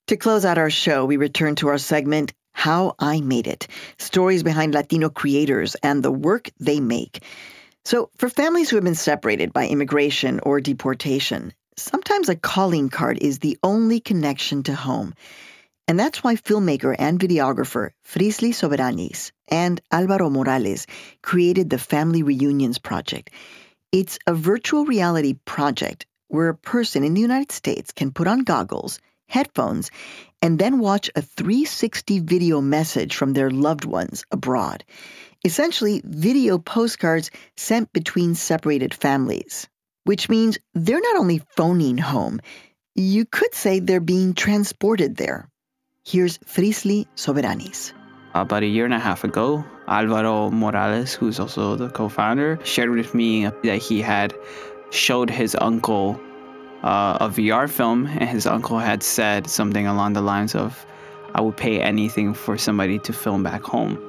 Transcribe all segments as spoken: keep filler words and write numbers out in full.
To close out our show, we return to our segment, How I Made It, stories behind Latino creators and the work they make. So for families who have been separated by immigration or deportation, sometimes a calling card is the only connection to home. And that's why filmmaker and videographer Frisly Soberanis and Alvaro Morales created the Family Reunions Project. It's a virtual reality project where a person in the United States can put on goggles, headphones, and then watch a three sixty video message from their loved ones abroad. Essentially, video postcards sent between separated families, which means they're not only phoning home, you could say they're being transported there. Here's Frisly Soberanis. About a year and a half ago, Alvaro Morales, who's also the co-founder, shared with me that he had showed his uncle uh, a V R film, and his uncle had said something along the lines of, I would pay anything for somebody to film back home.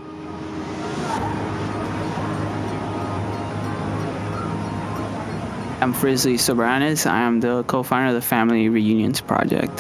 I'm Frisly Soberanis. I am the co-founder of the Family Reunions Project.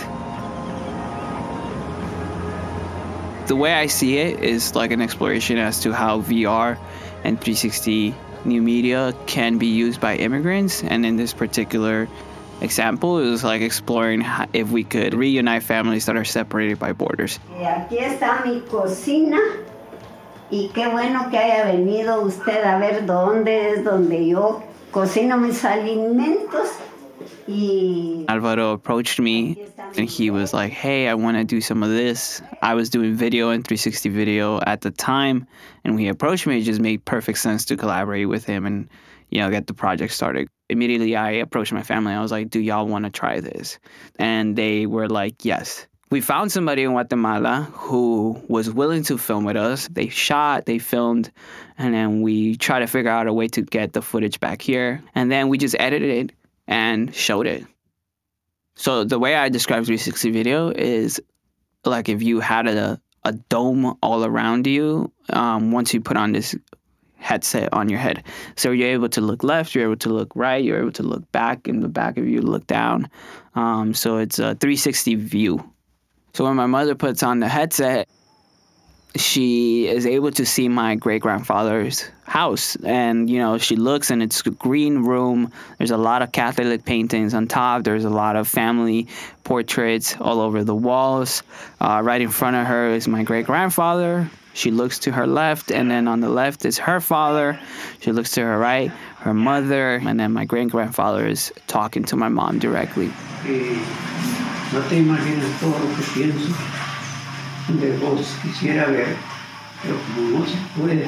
The way I see it is like an exploration as to how V R and three sixty new media can be used by immigrants. And in this particular example, it was like exploring how, if we could reunite families that are separated by borders. Aquí está mi cocina y qué bueno que haya venido usted a ver dónde es donde yo cocino mis alimentos. Y Alvaro approached me and he was like, hey, I want to do some of this. I was doing video and three sixty video at the time, and when he approached me, it just made perfect sense to collaborate with him and, you know, get the project started. Immediately, I approached my family. I was like, do y'all want to try this? And they were like, yes. We found somebody in Guatemala who was willing to film with us. They shot, they filmed, and then we tried to figure out a way to get the footage back here. And then we just edited it and showed it. So the way I describe three sixty video is like if you had a, a dome all around you, um, once you put on this headset on your head. So you're able to look left, you're able to look right, you're able to look back, in the back of you look down. Um, so it's a three sixty view. So when my mother puts on the headset, she is able to see my great-grandfather's house. And, you know, she looks and it's a green room. There's a lot of Catholic paintings on top. There's a lot of family portraits all over the walls. Uh, right in front of her is my great-grandfather. She looks to her left, and then on the left is her father. She looks to her right, her mother, and then my great-grandfather is talking to my mom directly. No te imaginas todo lo que pienso de vos quisiera ver, pero como no se puede,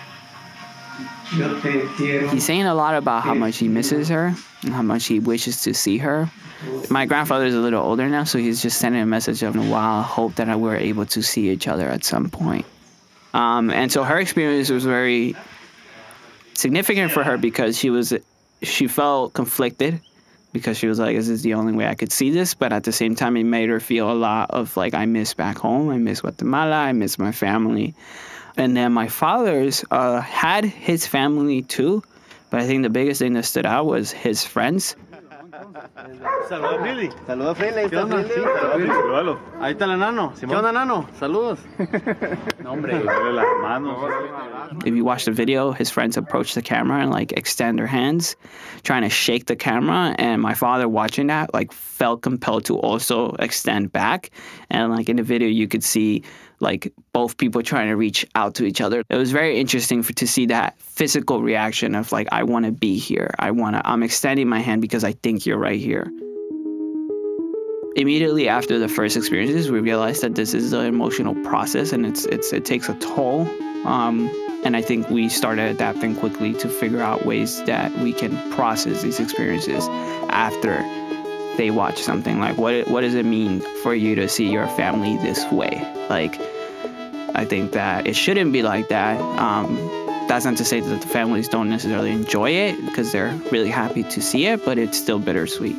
yo te quiero. He's saying a lot about how much he misses her and how much he wishes to see her. My grandfather is a little older now, so he's just sending a message of, wow, I hope that we're able to see each other at some point. Um, and so her experience was very significant for her because she was, she felt conflicted, because she was like, is this the only way I could see this? But at the same time, it made her feel a lot of like, I miss back home. I miss Guatemala. I miss my family. And then my father's uh, had his family too. But I think the biggest thing that stood out was his friends. Saludos, Frisly. Saludos, Frisly. ¿Qué onda? Sí, saludos. Ahí está el enano. ¿Qué onda, enano? Saludos. No, hombre. Las manos. If you watch the video, his friends approach the camera and like extend their hands, trying to shake the camera. And my father watching that like felt compelled to also extend back. And like in the video, you could see like both people trying to reach out to each other. It was very interesting for, to see that physical reaction of like, I want to be here. I want to, I'm extending my hand because I think you're right here. Immediately after the first experiences, we realized that this is an emotional process and it's it's it takes a toll. Um, and I think we started adapting quickly to figure out ways that we can process these experiences after they watch something. Like, what what does it mean for you to see your family this way? Like, I think that it shouldn't be like that. Um, that's not to say that the families don't necessarily enjoy it because they're really happy to see it, but it's still bittersweet.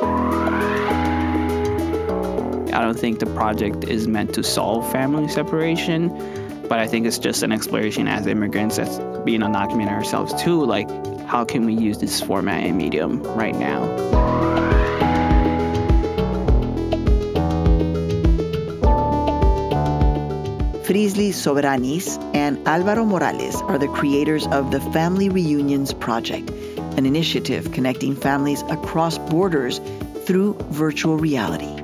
I don't think the project is meant to solve family separation, but I think it's just an exploration as immigrants that's being undocumented ourselves too. Like, how can we use this format and medium right now? Frisly Soberanis and Álvaro Morales are the creators of the Family Reunions Project, an initiative connecting families across borders through virtual reality.